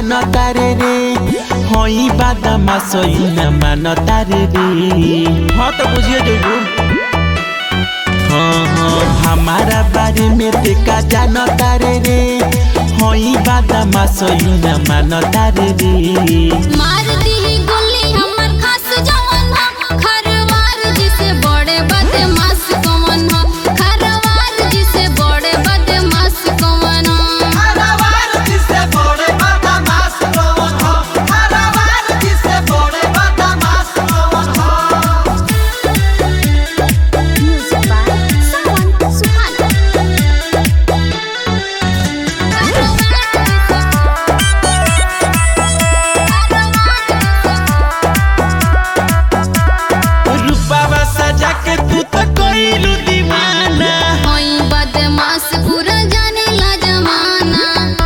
जान तारे रे हई बादामा सही न मान तारे रे। हाँ तो बुझिए देबू हाँ हमारा बारे में देखा जान तारे रे हई बादामा सही न मान तारे रे। मार दी गोली हमर खास जवन ह खरवार जिसे बड़े बदमाश कवन ह खरवार जिसे बड़े बदमाश कवन ह खरवार जिसे बड़े बदमाश कवन ह खरवार जिसे बड़े बदमाश कवन ह। Music by Sawan Suhana. रूपावा सजा के तू तो कोइलू दीवाना हई बदमाश पूरा जानेला जमाना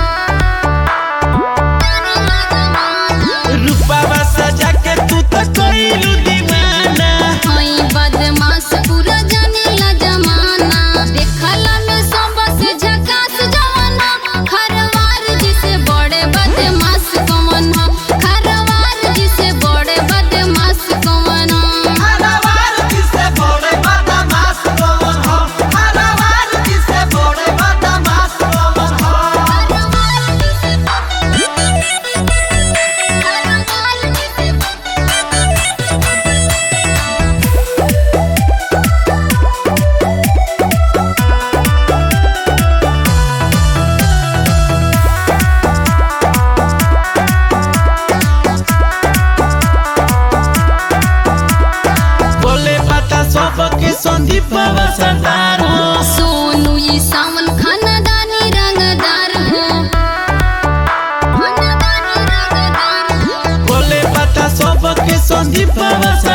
रूपावा सजा के तू तो कोइलू दीवाना। हई बदमाश पूरा जानेला जमाना देखला में सबसे झकास जवन ह खरवार जिसे बड़े बदमाश कवन ह खरवार जिसे बड़े बदमाश कवन ह खरवार जिसे बड़े बदमाश कवन ह खरवार जिसे बड़े बदमाश कवन ह। बोले पता सबके संदीप बाबा सरदार हो सोनू ये सावन खानदानी रंगदार हो बोले पता सबके संदीप बाबा